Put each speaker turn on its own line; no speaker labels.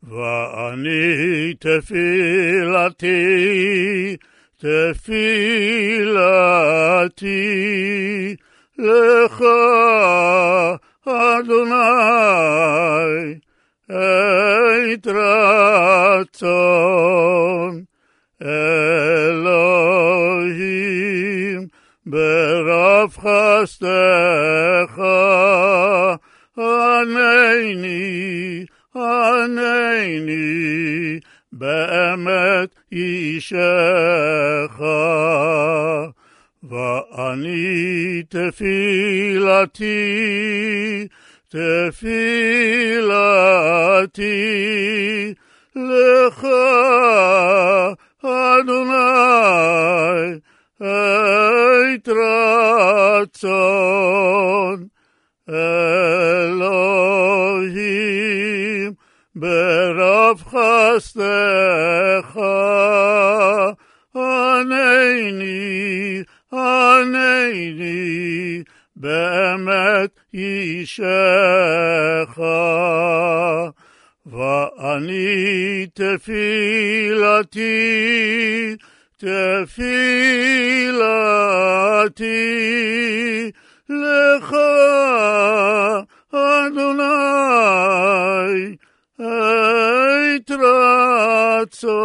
ואני תפילתי לך אדוני עת רצון אלוהים ברב חסדך ענני באמת אישך ואני תפילתי לך אדוני עת רצון אלוהים ברב חסדך ענני באמת אישך ואני תפילתי לך אדוני עת רצון